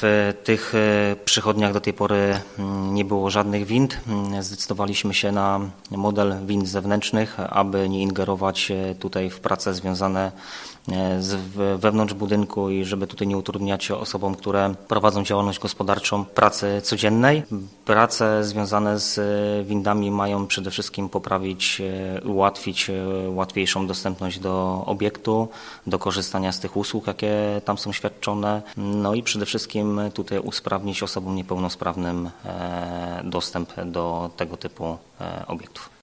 W tych przychodniach do tej pory nie było żadnych wind. Zdecydowaliśmy się na model wind zewnętrznych, aby nie ingerować tutaj w prace związane wewnątrz budynku i żeby tutaj nie utrudniać osobom, które prowadzą działalność gospodarczą pracy codziennej. Prace związane z windami mają przede wszystkim poprawić i ułatwić łatwiejszą dostępność do obiektu, do korzystania z tych usług, jakie tam są świadczone, no i przede wszystkim tutaj usprawnić osobom niepełnosprawnym dostęp do tego typu obiektów.